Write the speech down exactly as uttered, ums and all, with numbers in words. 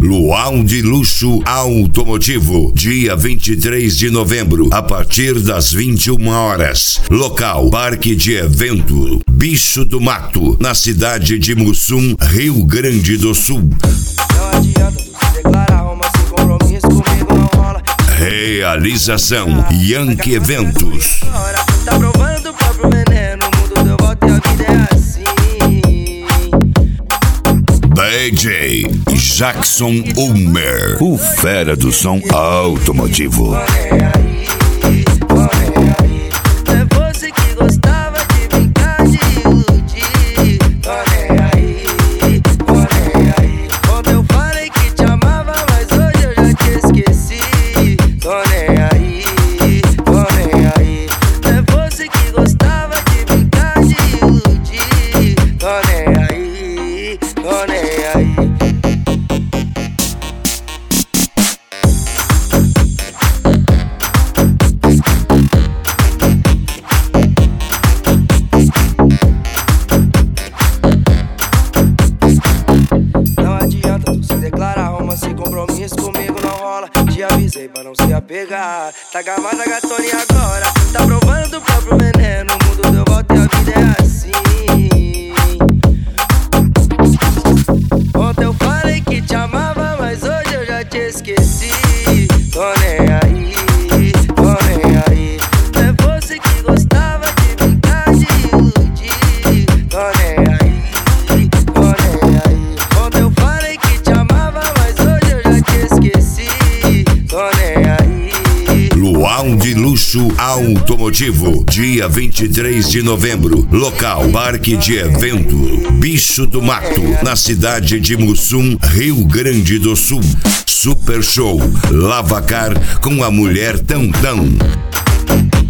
Luau de Luxo Automotivo, dia vinte e três de novembro, a partir das vinte e uma horas. Local: Parque de Evento Bicho do Mato, na cidade de Mussum, Rio Grande do Sul. Não adianta tu se declarar, uma sem compromisso comigo não rola. Realização: Yankee Eventos. Tá provando o próprio veneno, o mundo deu volta e a vida é assim. D J Jackson Ulmer, o fera do som automotivo. Sem compromisso comigo não rola. Te avisei pra não se apegar. Tá gamada, gatona, e agora? Tá provando o próprio veneno, o mundo deu volta e a vida é assim. Ontem eu falei que te amava, mas hoje eu já te esqueci. Tô nem aí, tô nem aí. É você que gostava de brincar, de iludir. Tô nem aí, tô nem aí. Ontem eu falei que te amava, mas hoje eu já te esqueci. Tô nem aí. Luau de Luxo Automotivo, dia vinte e três de novembro. Local: Parque de Evento Bicho do Mato, na cidade de Mussum, Rio Grande do Sul. Super Show Lavacar com a Mulher Tão Tão.